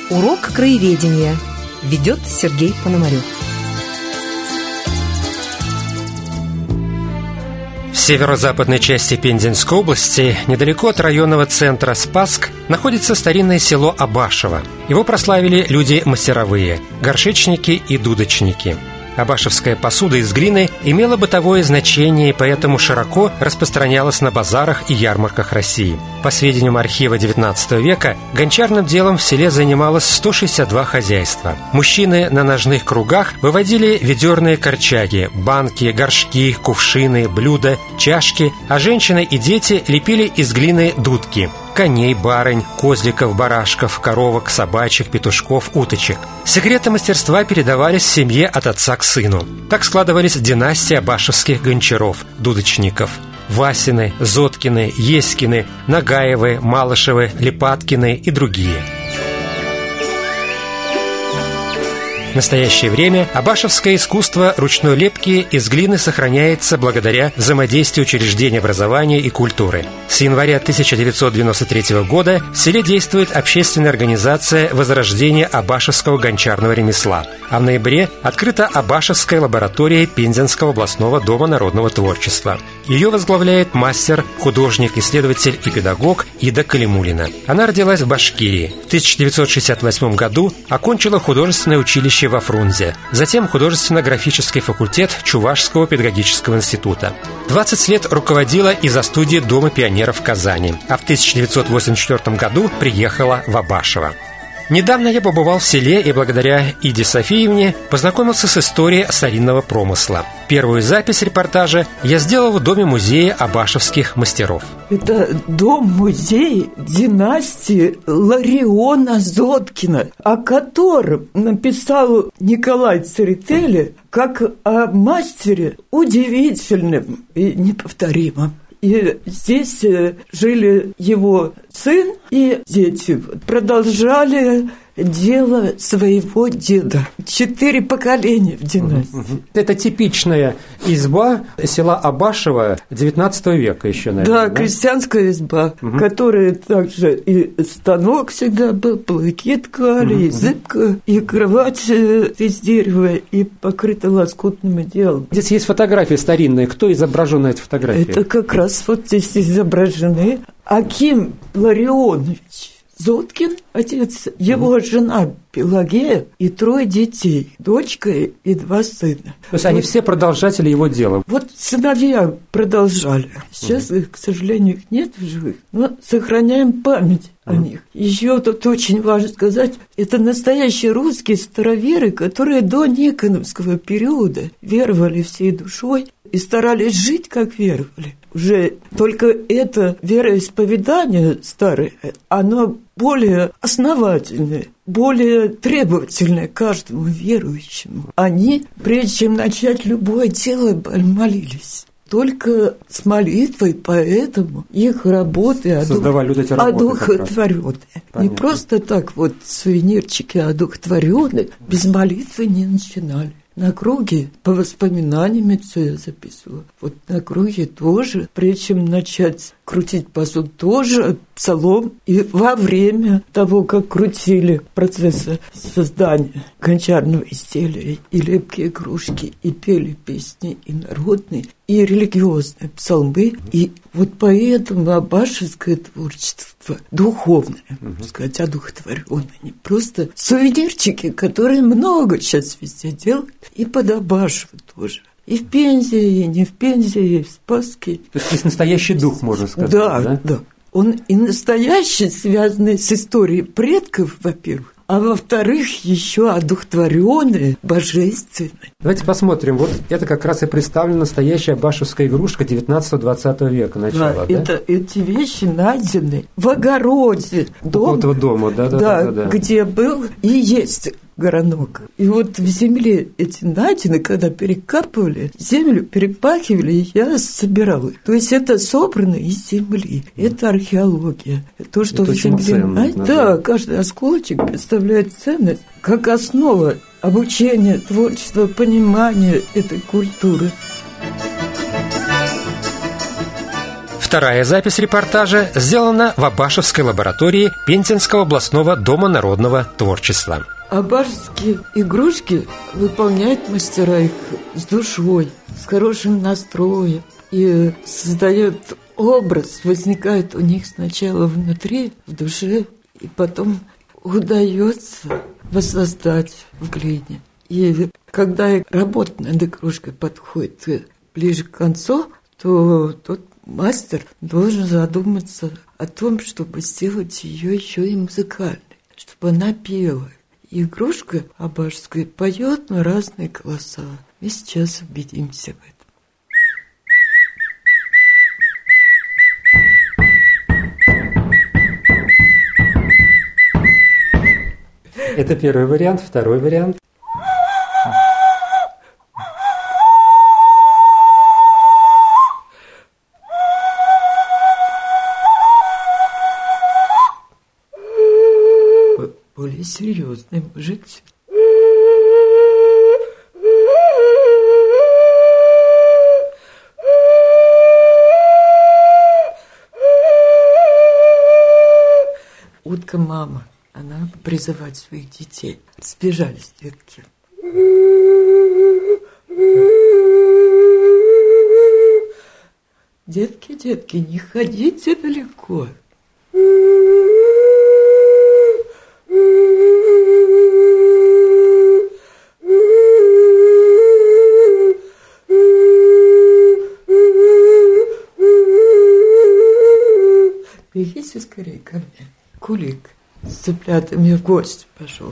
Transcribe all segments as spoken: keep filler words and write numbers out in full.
Урок краеведения. Ведет Сергей Пономарев. В северо-западной части Пензенской области, недалеко от районного центра Спасск, находится старинное село Абашево. Его прославили люди мастеровые – горшечники и дудочники. Абашевская посуда из глины имела бытовое значение и поэтому широко распространялась на базарах и ярмарках России. По сведениям архива девятнадцатого века, гончарным делом в селе занималось сто шестьдесят два хозяйства. Мужчины на ножных кругах выводили ведерные корчаги, банки, горшки, кувшины, блюда, чашки, а женщины и дети лепили из глины дудки – коней, барынь, козликов, барашков, коровок, собачек, петушков, уточек. Секреты мастерства передавались в семье от отца к сыну. Так складывались династии абашевских гончаров, дудочников. Васины, Зоткины, Еськины, Нагаевы, Малышевы, Липаткины и другие. В настоящее время абашевское искусство ручной лепки из глины сохраняется благодаря взаимодействию учреждений образования и культуры. С января тысяча девятьсот девяносто третьего года в селе действует общественная организация «Возрождение абашевского гончарного ремесла», а в ноябре открыта Абашевская лаборатория Пензенского областного дома народного творчества. Ее возглавляет мастер, художник, исследователь и педагог Ида Калимуллина. Она родилась в Башкирии. В тысяча девятьсот шестьдесят восьмом году окончила художественное училище во Фрунзе, затем художественно-графический факультет Чувашского педагогического института. двадцать лет руководила из-за студии Дома пионеров в Казани, а в тысяча девятьсот восемьдесят четвёртом году приехала в Абашево. Недавно я побывал в селе и благодаря Иде Софиевне познакомился с историей старинного промысла. Первую запись репортажа я сделал в доме-музея абашевских мастеров. Это дом-музей династии Лариона Зоткина, о котором написал Николай Церетели как о мастере удивительном и неповторимом. И здесь жили его сын и дети. Продолжали дело своего деда. Четыре поколения в династии. Это типичная изба села Абашево девятнадцатого века еще, наверное. Да, да? Крестьянская изба, угу. Которая также и станок всегда был, плойки ткали, угу. и зыбка, и кровать из дерева, и покрыта лоскутным делом. Здесь есть фотографии старинные. Кто изображен на этой фотографии? Это как раз вот здесь изображены Аким Ларионович Зоткин, отец, его mm-hmm. жена Пелагея и трое детей, дочка и два сына. То есть вот, они все продолжатели его дела? Вот сыновья продолжали. Сейчас, mm-hmm. их, к сожалению, их нет в живых, но сохраняем память mm-hmm. о них. Еще тут очень важно сказать, это настоящие русские староверы, которые до Никоновского периода веровали всей душой и старались жить, как веровали. Уже только это вероисповедание старое, оно более основательное, более требовательное каждому верующему. Они, прежде чем начать любое дело, молились. Только с молитвой, поэтому их работы создавали вот эти работы одухотворенные. Не просто так вот сувенирчики одухотворенные, без молитвы не начинали. На круге, по воспоминаниям, это я записывала. Вот на круге тоже, прежде чем начать крутить посуду, тоже псалом. И во время того, как крутили процесса создания гончарного изделия, и лепки игрушки, и пели песни, и народные, и религиозные псалмы. И вот поэтому абашевское творчество духовное, можно сказать, одухотворенное, не просто сувенирчики, которые много сейчас везде делают, и под Абашево тоже. И в Пензе, и не в Пензе, и в Спасске. То есть есть настоящий дух, можно сказать. Да, да, да. Он и настоящий, связанный с историей предков, во-первых, а во-вторых, еще одухотворенный, божественный. Давайте посмотрим. Вот это как раз и представлена настоящая абашевская игрушка девятнадцатого-двадцатого века начала. Да, да? Это, эти вещи найдены в огороде. Около этого дома, да, да, да, да, да, да. Где был и есть горонок. И вот в земле эти найдены, когда перекапывали, землю перепахивали, и я собирала. То есть это собрано из земли. Это археология. То, что это в земле найдено. Да, каждый осколочек представляет ценность как основа обучения, творчества, понимания этой культуры. В Вторая запись репортажа сделана в Абашевской лаборатории Пензенского областного дома народного творчества. Абашевские игрушки выполняют мастера их с душой, с хорошим настроем. И создает образ, возникает у них сначала внутри, в душе, и потом удается воссоздать в глине. И когда работа над игрушкой подходит ближе к концу, то тот мастер должен задуматься о том, чтобы сделать ее еще и музыкальной, чтобы она пела. И игрушка абашская поет на разные голоса. Мы сейчас убедимся в этом. Это первый вариант. Второй вариант. Более серьезный, может. Утка-мама, она призывает своих детей. Сбежались детки. Детки, детки, не ходите далеко. Бегите скорее ко мне. Кулик с цыплятами в гости пошел.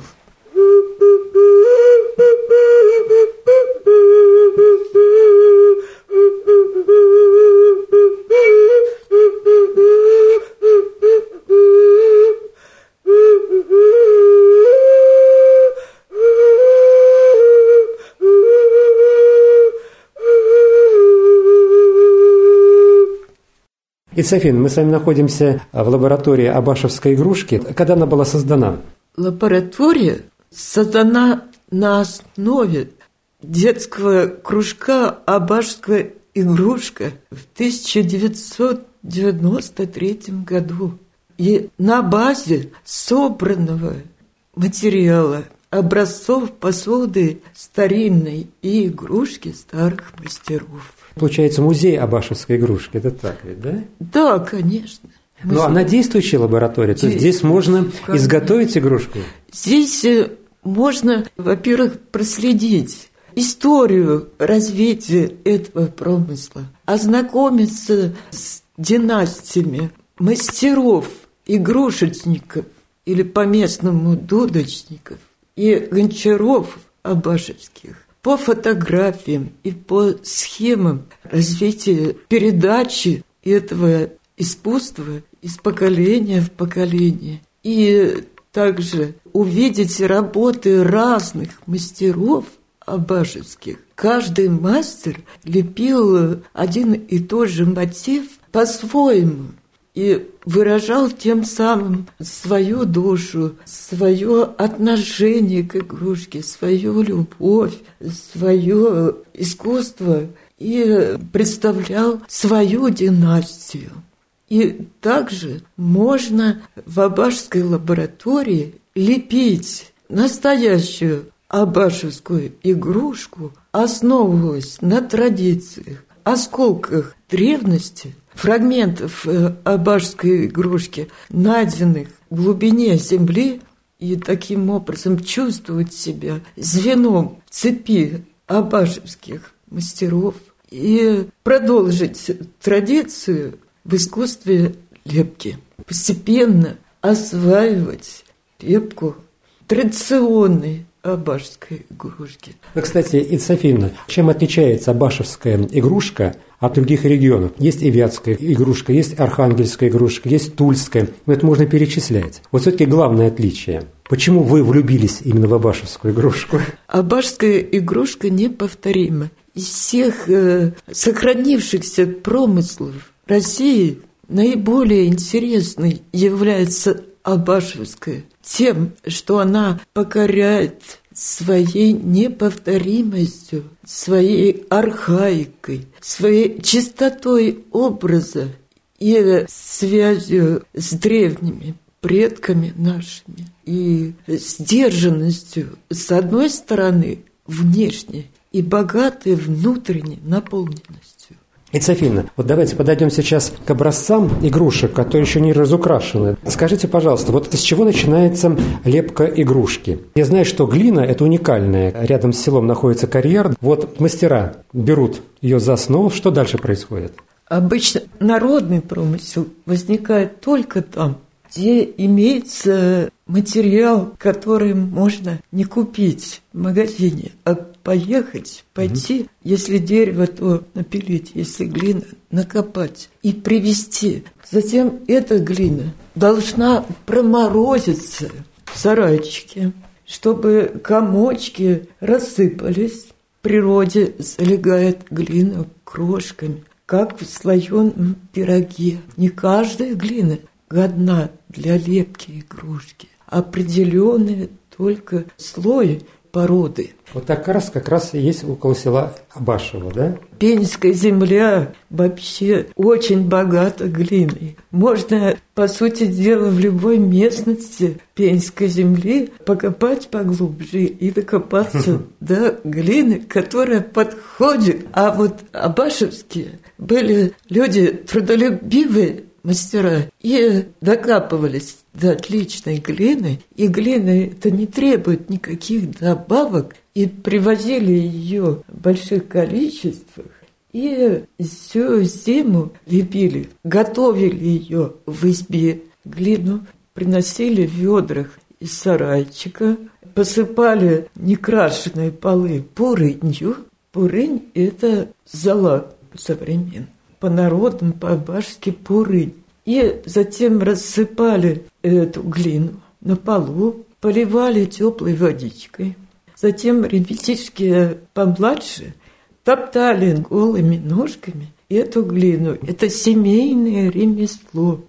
Ицафин, мы с вами находимся в лаборатории Абашевской игрушки. Когда она была создана? Лаборатория создана на основе детского кружка «Абашская игрушка» в тысяча девятьсот девяносто третьем году. И на базе собранного материала, образцов посуды старинной и игрушки старых мастеров. Получается, музей Абашевской игрушки, это так ведь, да? Да, конечно. Но она действующая лаборатория, то есть здесь можно изготовить игрушку? Здесь можно, во-первых, проследить историю развития этого промысла, ознакомиться с династиями мастеров, игрушечников или по-местному дудочников и гончаров абашевских, по фотографиям и по схемам развития передачи этого искусства из поколения в поколение. И также увидеть работы разных мастеров абашевских. Каждый мастер лепил один и тот же мотив по-своему и выражал тем самым свою душу, свое отношение к игрушке, свою любовь, свое искусство и представлял свою династию. И также можно в абашской лаборатории лепить настоящую абашевскую игрушку, основываясь на традициях, осколках древности, фрагментов абашской игрушки, найденных в глубине земли, и таким образом чувствовать себя звеном цепи абашевских мастеров и продолжить традицию в искусстве лепки. Постепенно осваивать лепку традиционной абашской игрушки. Ну, кстати, Ицафина, чем отличается абашевская игрушка от других регионов? Есть и вятская игрушка, есть архангельская игрушка, есть тульская. Это можно перечислять. Вот все-таки главное отличие. Почему вы влюбились именно в абашевскую игрушку? Абашская игрушка неповторима. Из всех э, сохранившихся промыслов России наиболее интересной является абашевская тем, что она покоряет своей неповторимостью, своей архаикой, своей чистотой образа и связью с древними предками нашими, и сдержанностью, с одной стороны, внешней, и богатой внутренней наполненностью. Ицафина, вот давайте подойдем сейчас к образцам игрушек, которые еще не разукрашены. Скажите, пожалуйста, вот из чего начинается лепка игрушки? Я знаю, что глина – это уникальная. Рядом с селом находится карьер. Вот мастера берут ее за основу. Что дальше происходит? Обычно народный промысел возникает только там, где имеется материал, который можно не купить в магазине, а поехать, пойти, mm-hmm. если дерево, то напилить, если глина, накопать и привезти. Затем эта глина должна проморозиться в сарайчике, чтобы комочки рассыпались. В природе залегает глина крошками, как в слоеном пироге. Не каждая глина годна для лепки игрушки. Определенный только слой породы. Вот так раз как раз и есть около села Абашево, да? Пенская земля вообще очень богата глиной. Можно, по сути дела, в любой местности Пенской земли покопать поглубже и докопаться до глины, которая подходит. А вот абашевские были люди трудолюбивые, мастера, и докапывались до отличной глины, и глина это не требует никаких добавок, и привозили ее в больших количествах, и всю зиму лепили, готовили ее в избе, глину, приносили в ведрах из сарайчика, посыпали некрашенные полы пурынью. Пурынь – это зола современная. По-народному, по-абашски пурынь. И затем рассыпали эту глину на полу, поливали теплой водичкой. Затем ребятишки помладше топтали голыми ножками эту глину. Это семейное ремесло.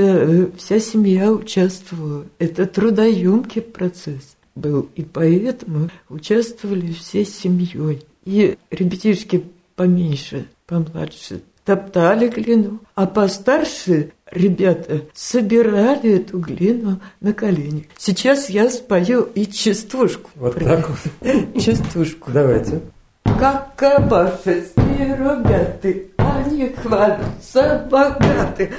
И вся семья участвовала. Это трудоемкий процесс был. И поэтому участвовали всей семьей. И ребятишки поменьше, помладше топтали глину, а постарше ребята собирали эту глину на коленях. Сейчас я спою и частушку. Вот так вот? Частушку. Давайте. Как абашевские ребята, они хвалятся богаты,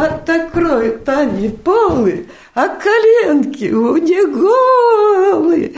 оттокроют они полы, а коленки у них голые.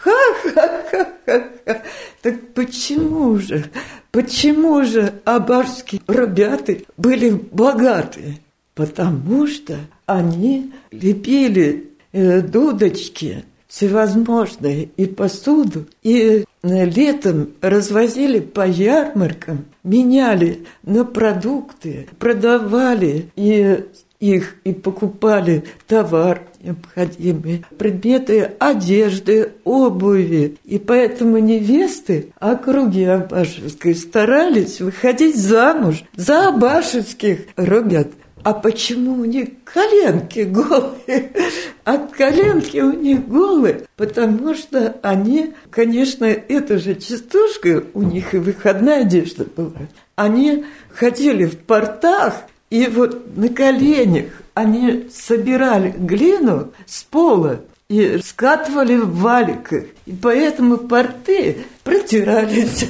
Ха-ха-ха-ха-ха. Так почему же, почему же абашские ребята были богаты? Потому что они лепили э, дудочки всевозможные и посуду, и э, летом развозили по ярмаркам, меняли на продукты, продавали и их и покупали товар необходимый, предметы одежды, обуви. И поэтому невесты округи абашевской старались выходить замуж за абашевских ребят. А почему у них коленки голые? От коленки у них голые, потому что они, конечно, это же частушка, у них и выходная одежда была. Они ходили в портах, и вот на коленях они собирали глину с пола и скатывали в валиках. И поэтому порты протирались.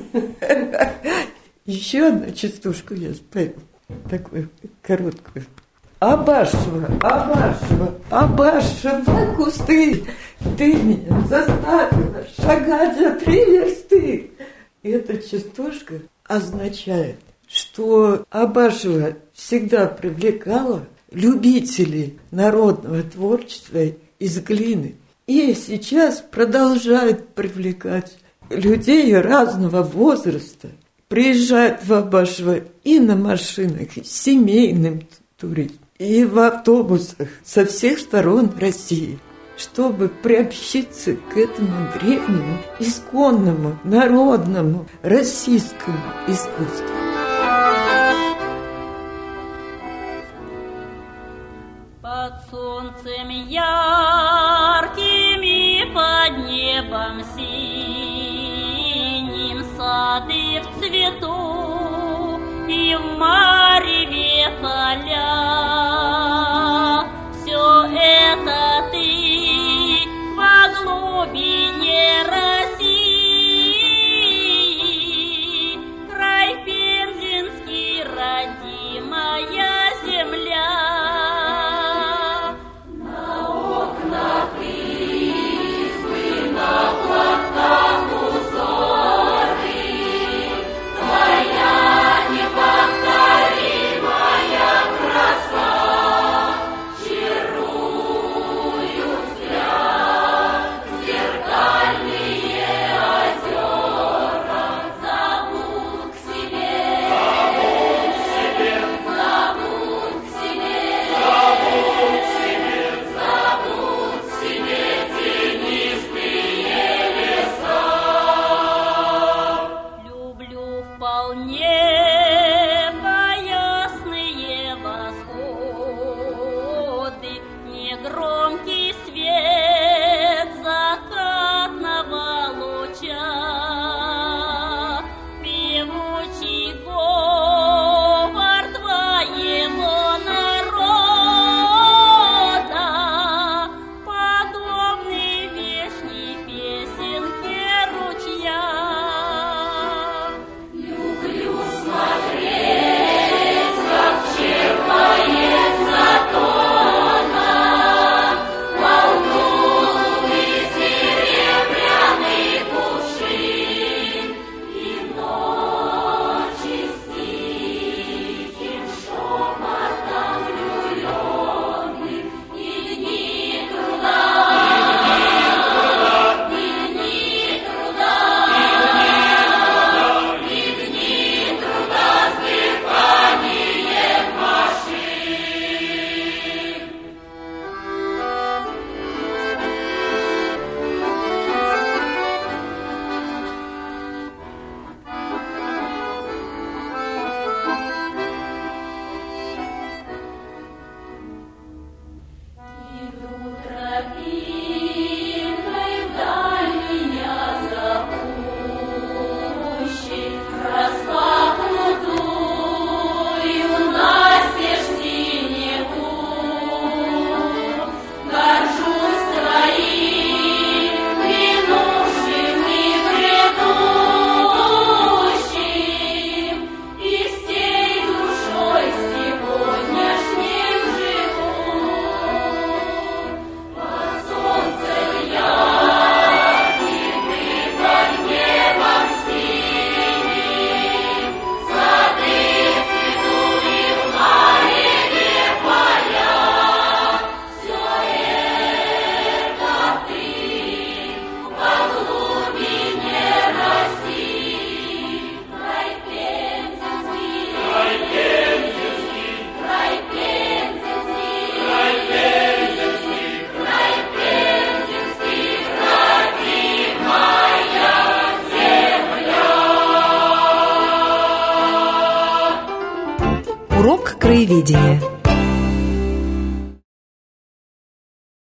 Еще одну частушку я спою, такую короткую. Абашева, Абашева, Абашева, кусты, ты меня заставила шагать за три версты. Эта частушка означает, что Абашева всегда привлекала любителей народного творчества из глины. И сейчас продолжает привлекать людей разного возраста. Приезжают в Абашево и на машинах, и семейным туризмом, и в автобусах со всех сторон России, чтобы приобщиться к этому древнему, исконному, народному, российскому искусству. Под солнцем ярким и под небом синим сады в цвету, и в мареве яркий свет закатного луча, певучий говор твоего народа, подобный вешней песенке ручья. Люблю смотреть, как черпает затона волнуный серебряный кувшин, и ночи с тихим шепотом влюбленных, и дни труда, и дни труда, и дни труда с дыханием машин. Иду тропинкой вдаль меня зовущей, распахнутую настежь синеву. Горжусь твоим минувшим и грядущим, и всей душой сегодняшним живу. Под солнцем ярким и под небом синим, сады цветут и в мареве поля. Все это ты во глубине России, край Пензенский, край Пензенский, край Пензенский, край Пензенский, край Пензенский, родимая земля. Урок краеведения.